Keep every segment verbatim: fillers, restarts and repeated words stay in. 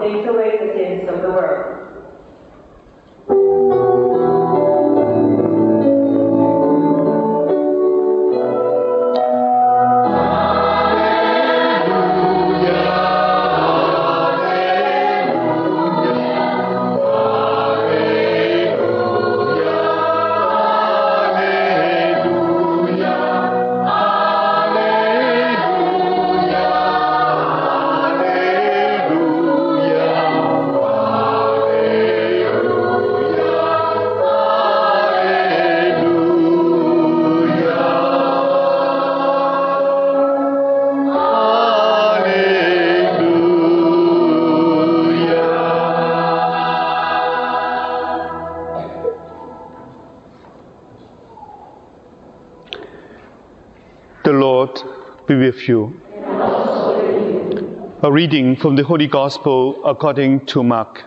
takes away the sins of the world. The Lord be with you. A reading from the Holy Gospel according to Mark.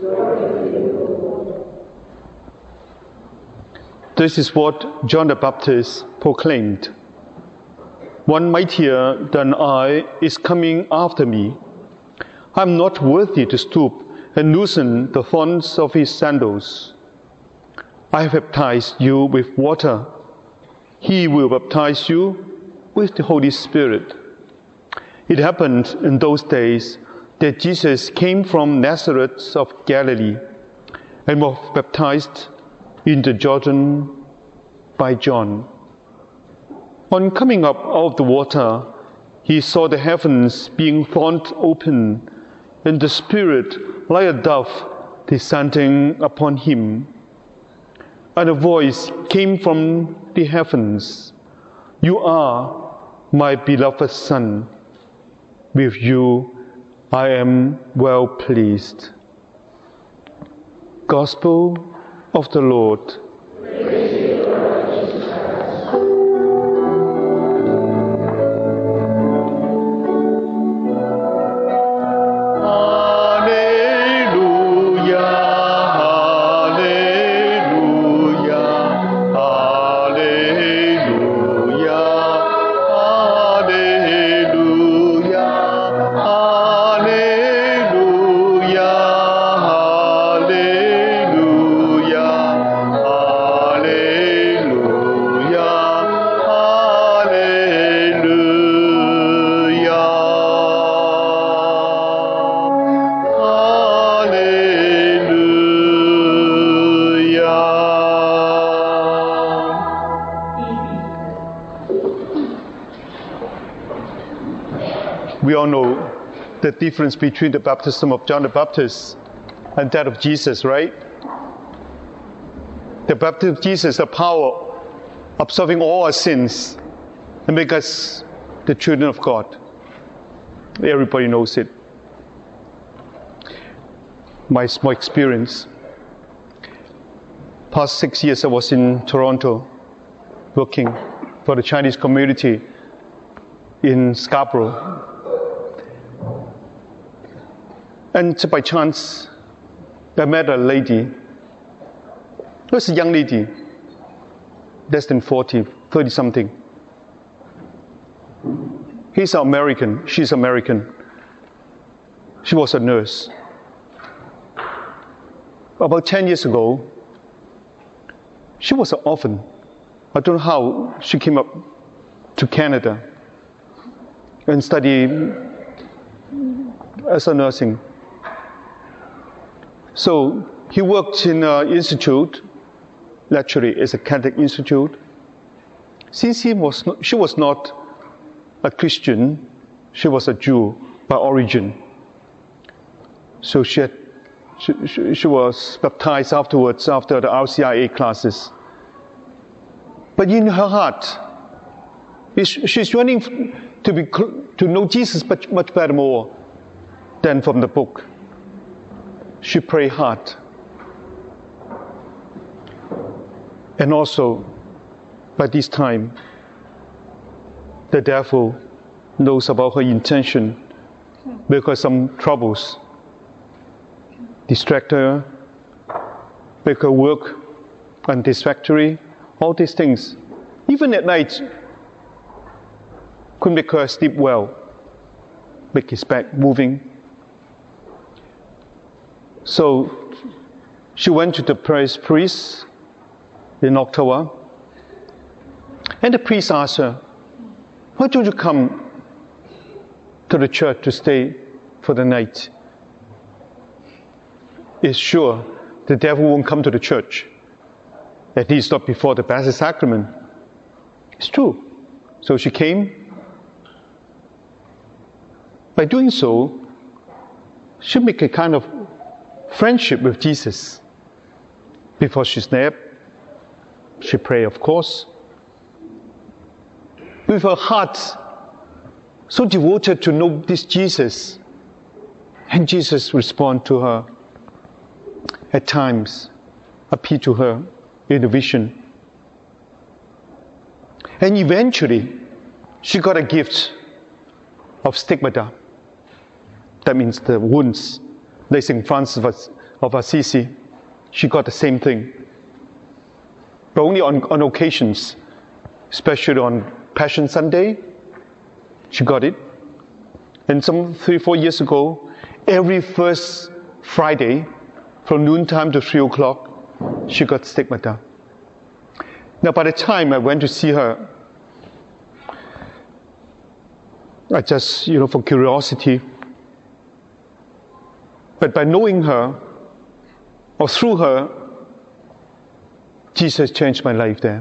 This is what John the Baptist proclaimed. One mightier than I is coming after me. I am not worthy to stoop and loosen the thongs of his sandals. I have baptized you with water. He will baptize you with the Holy Spirit. It happened in those days that Jesus came from Nazareth of Galilee and was baptized in the Jordan by John. On coming up out of the water, he saw the heavens being torn open and the Spirit like a dove descending upon him. And a voice came from the heavens, "You are my beloved Son. With you I am well pleased." Gospel of the Lord. We all know the difference between the baptism of John the Baptist and that of Jesus, right? The baptism of Jesus, the power absolving all our sins and make us the children of God. Everybody knows it. My small experience. Past six years I was in Toronto working for the Chinese community in Scarborough. And by chance, I met a lady. It was a young lady, less than forty, thirty something. He's American, she's American. She was a nurse. About ten years ago, she was an orphan. I don't know how she came up to Canada and studied as a nursing. So he worked in an institute, actually it's a Catholic institute. Since he was not, she was not a Christian, she was a Jew by origin. So she, had, she, she, she was baptized afterwards after the R C I A classes. But in her heart, she's yearning to be to know Jesus much, much better more than from the book. She prayed hard. And also, by this time, the devil knows about her intention because some troubles distract her, make her work unsatisfactory, all these things. Even at night, couldn't make her sleep well, make his back moving. So she went to the parish priest in October, and the priest asked her, why don't you come to the church to stay for the night? It's sure the devil won't come to the church, at least not before the Blessed Sacrament. It's true. So she came. By doing so, she made a kind of friendship with Jesus. Before she slept, she prayed, of course, with her heart so devoted to know this Jesus. And Jesus responded to her at times, appeared to her in a vision. And eventually, she got a gift of stigmata. That means the wounds, like Saint Francis of Assisi. She got the same thing. But only on, on occasions, especially on Passion Sunday, she got it. And some three, four years ago, every first Friday, from noontime to three o'clock, she got stigmata. Now, by the time I went to see her, I just, you know, for curiosity, but by knowing her, or through her, Jesus changed my life there.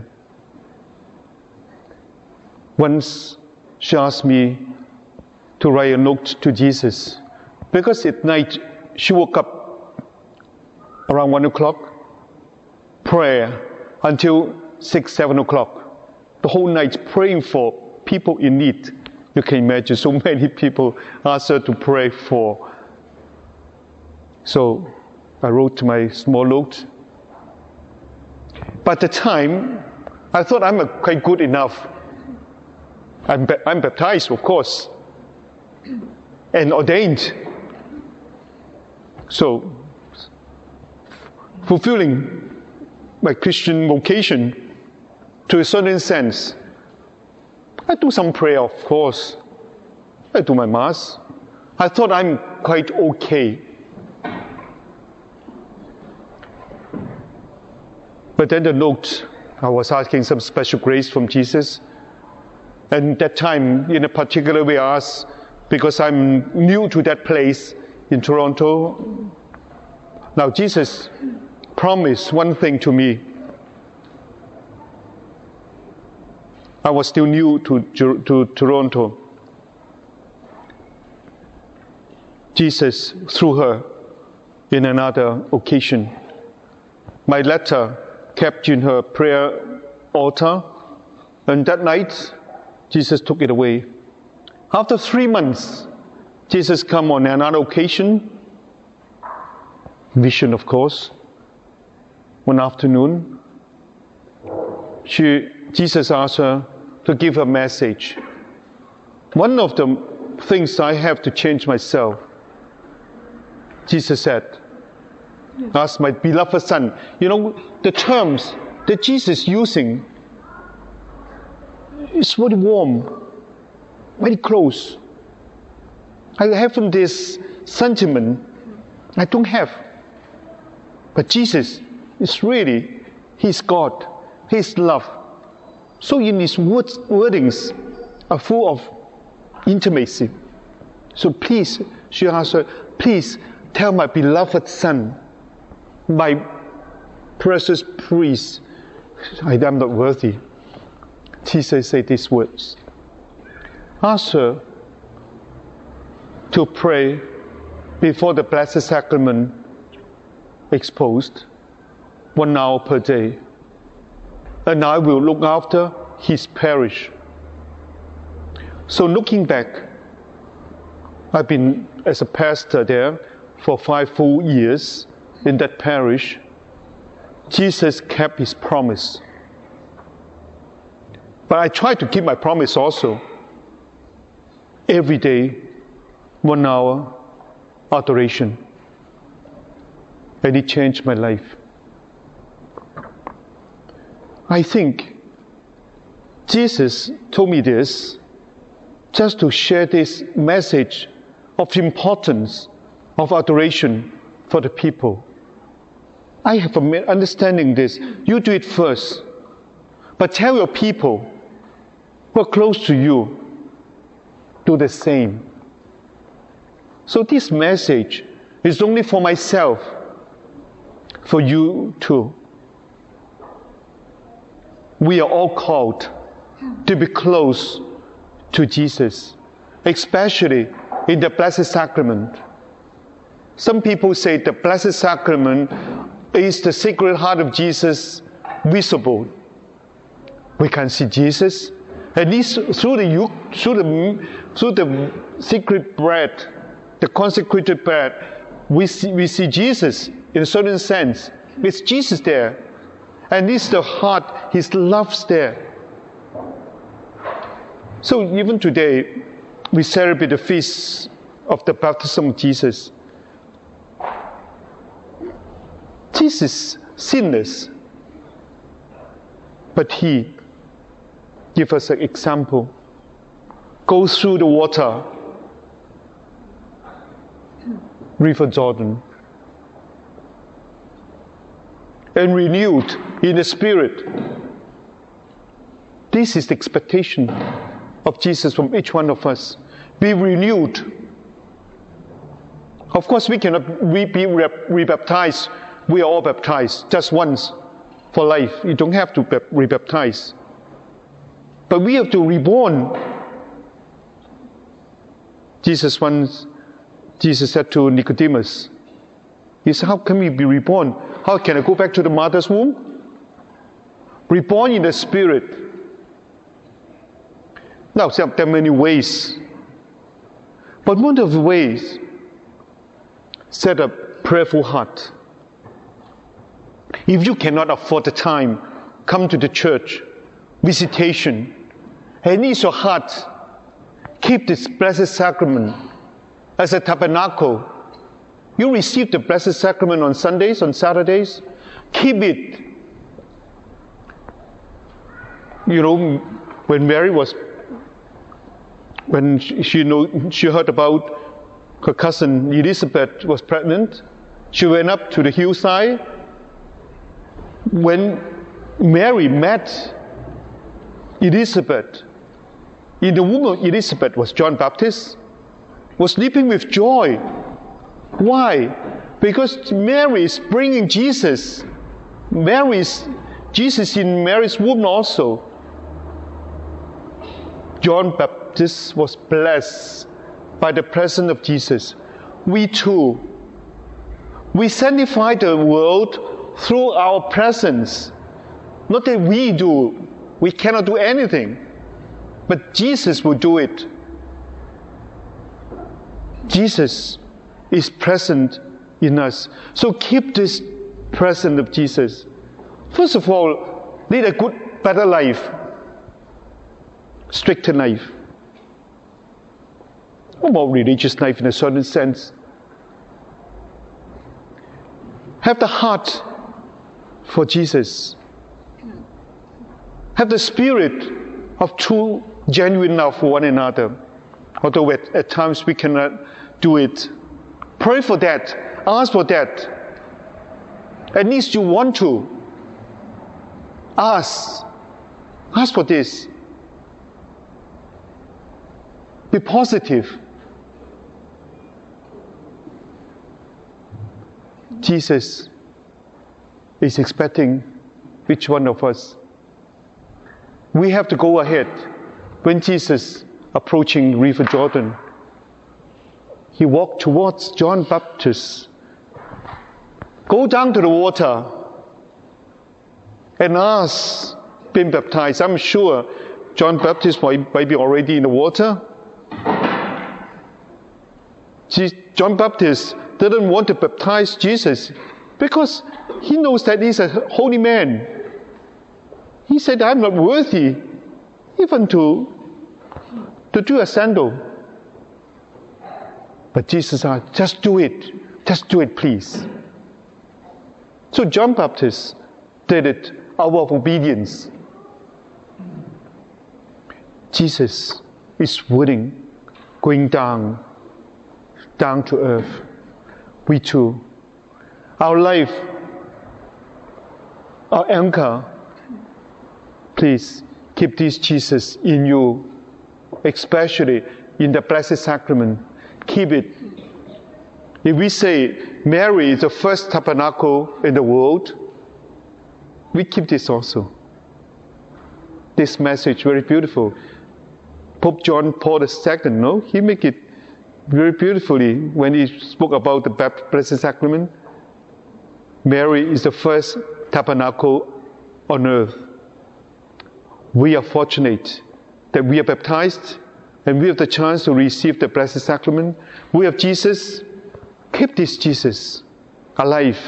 Once she asked me to write a note to Jesus, because at night she woke up around one o'clock, prayer until six, seven o'clock, the whole night praying for people in need. You can imagine so many people asked her to pray for. So I wrote my small note. By the time, I thought I'm a quite good enough. I'm, ba- I'm baptized, of course, and ordained. So, fulfilling my Christian vocation to a certain sense. I do some prayer, of course. I do my Mass. I thought I'm quite okay. But then the note, I was asking some special grace from Jesus. And that time, in a particular way, I asked, because I'm new to that place in Toronto. Now, Jesus promised one thing to me. I was still new to, to Toronto. Jesus, through her, in another occasion, my letter kept in her prayer altar, and that night, Jesus took it away. After three months, Jesus came on another occasion, vision, of course. One afternoon, she, Jesus asked her to give a message. One of the things I have to change myself, Jesus said, ask my beloved son. You know, the terms that Jesus is using is very warm, very close. I haven't this sentiment. I don't have. But Jesus is really, He's God. He's love. So in His words, wordings are full of intimacy. So please, she asked her, please tell my beloved son, my precious priest, I am not worthy. Jesus said these words. Ask her to pray before the Blessed Sacrament exposed, one hour per day. And I will look after his parish. So looking back, I've been as a pastor there for five full years in that parish. Jesus kept his promise. But I try to keep my promise also. Every day, one hour, adoration. And it changed my life. I think Jesus told me this just to share this message of the importance of adoration for the people. I have an understanding this. You do it first. But tell your people who are close to you, do the same. So this message is only for myself, for you too. We are all called to be close to Jesus, especially in the Blessed Sacrament. Some people say the Blessed Sacrament is the Sacred Heart of Jesus visible. We can see Jesus, at least through the through the through the sacred bread, the consecrated bread. We see we see Jesus in a certain sense. It's Jesus there, and it's the heart, His love's there. So even today, we celebrate the feast of the baptism of Jesus. Jesus sinless, but He give us an example. Go through the water, River Jordan, and renewed in the Spirit. This is the expectation of Jesus from each one of us. Be renewed. Of course, we cannot we be rebaptized. We are all baptized just once for life. You don't have to be rebaptized. But we have to reborn. Jesus once, Jesus said to Nicodemus, He said, how can we be reborn? How can I go back to the mother's womb? Reborn in the Spirit. Now, there are many ways. But one of the ways, set a prayerful heart. If you cannot afford the time, come to the church, visitation, and ease your heart. Keep this Blessed Sacrament as a tabernacle. You receive the Blessed Sacrament on Sundays, on Saturdays. Keep it. You know, when Mary was, when she, she, know, she heard about her cousin Elizabeth was pregnant, she went up to the hillside. When Mary met Elizabeth, in the womb of Elizabeth was John Baptist, was leaping with joy. Why? Because Mary is bringing Jesus. Mary's, Jesus in Mary's womb also. John Baptist was blessed by the presence of Jesus. We too, we sanctify the world through our presence. Not that we do, we cannot do anything, but Jesus will do it. Jesus is present in us. So keep this presence of Jesus. First of all, lead a good, better life. Stricter life. Or more religious life in a certain sense. Have the heart for Jesus. Have the spirit of true, genuine love for one another. Although at, at times we cannot do it. Pray for that. Ask for that. At least you want to. Ask. Ask for this. Be positive. Jesus is expecting each one of us. We have to go ahead. When Jesus approaching River Jordan, he walked towards John Baptist. Go down to the water and ask, being baptized. I'm sure John Baptist might, might be already in the water. John Baptist didn't want to baptize Jesus because he knows that he's a holy man. He said, I'm not worthy even to, to do a sandal. But Jesus said, just do it. Just do it, please. So John Baptist did it out of obedience. Jesus is willing, going down, down to earth. We too our life, our anchor. Please keep this Jesus in you, especially in the Blessed Sacrament. Keep it. If we say Mary is the first tabernacle in the world, we keep this also. This message very beautiful. Pope John Paul the Second, no, he make it very beautifully when he spoke about the Blessed Sacrament. Mary is the first tabernacle on earth. We are fortunate that we are baptized and we have the chance to receive the Blessed Sacrament. We have Jesus. Keep this Jesus alive.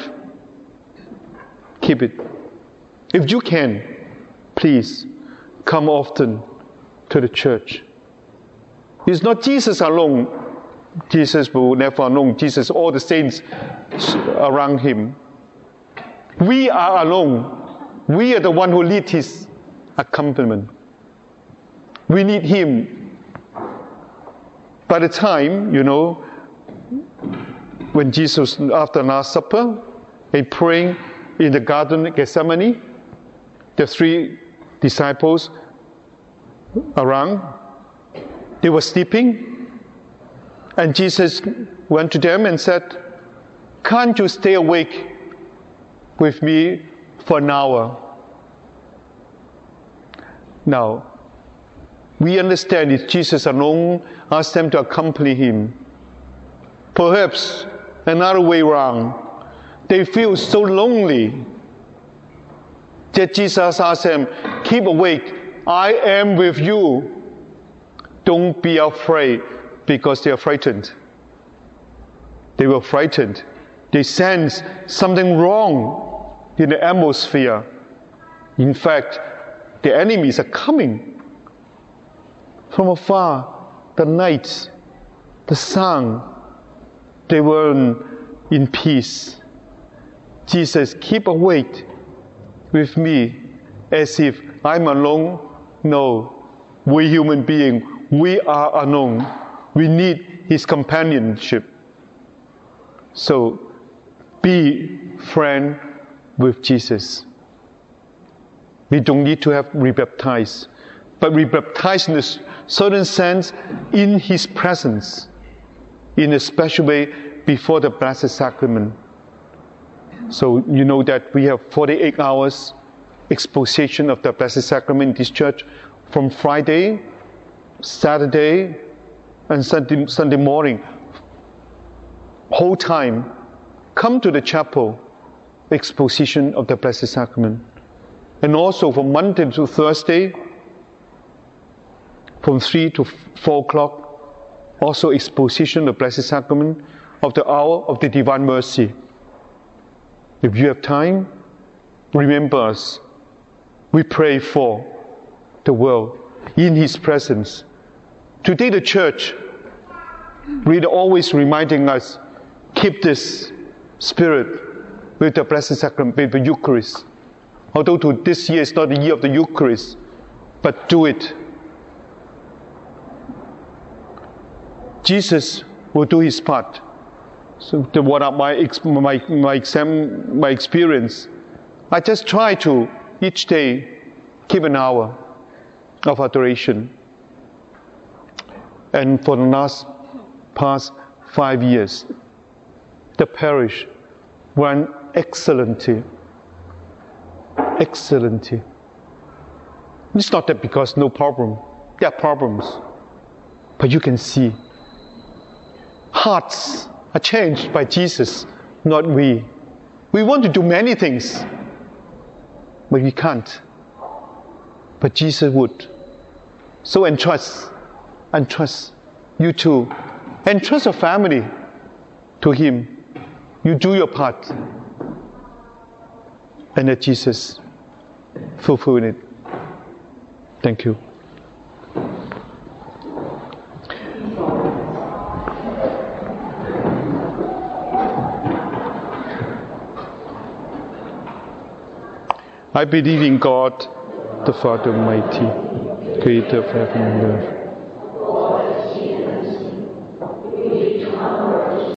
Keep it. If you can, please come often to the church. It's not Jesus alone. Jesus will never alone. Jesus, all the saints around him. We are alone. We are the one who lead his accompaniment. We need him. By the time, you know, when Jesus, after Last Supper, and praying in the Garden of Gethsemane, the three disciples around, they were sleeping, and Jesus went to them and said, "Can't you stay awake with me for an hour?" Now, we understand if Jesus alone asked them to accompany him. Perhaps another way around, they feel so lonely that Jesus asked them, "Keep awake, I am with you. Don't be afraid," because they are frightened. They were frightened. They sensed something wrong in the atmosphere. In fact, the enemies are coming from afar. The night, the sun, they were in peace. Jesus, keep awake with me as if I'm alone. No, we human beings, we are alone. We need his companionship. So, be friend with Jesus. We don't need to have rebaptized, but rebaptized in a certain sense in his presence, in a special way before the Blessed Sacrament. So you know that we have forty-eight hours exposition of the Blessed Sacrament in this church from Friday, Saturday, and Sunday, Sunday morning. Whole time, come to the chapel, exposition of the Blessed Sacrament. And also from Monday to Thursday, from three to four o'clock, also exposition of the Blessed Sacrament of the hour of the Divine Mercy. If you have time, remember us. We pray for the world in his presence. Today the church really always reminding us, keep this spirit with the Blessed Sacrament, with the Eucharist. Although to this year is not the year of the Eucharist, but do it. Jesus will do his part. So the, what are my, my, my, exam, my experience, I just try to each day keep an hour of adoration. And for the last past five years, the parish ran excellently. Excellently. It's not that because no problem. There are problems. But you can see hearts are changed by Jesus, not we. We want to do many things, but we can't. But Jesus would. So entrust, entrust you too. Entrust your family to him. You do your part. And let Jesus fulfill it. Thank you. I believe in God, the Father Almighty, creator of heaven and earth,